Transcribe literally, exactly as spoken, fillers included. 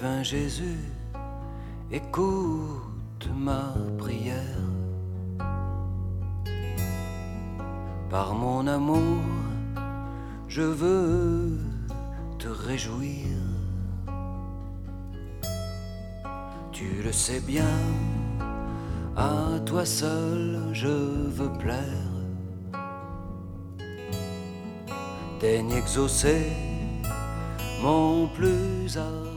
Divin Jésus, écoute ma prière. Par mon amour, je veux te réjouir. Tu le sais bien, à toi seul je veux plaire. Daigne exaucer mon plus ardent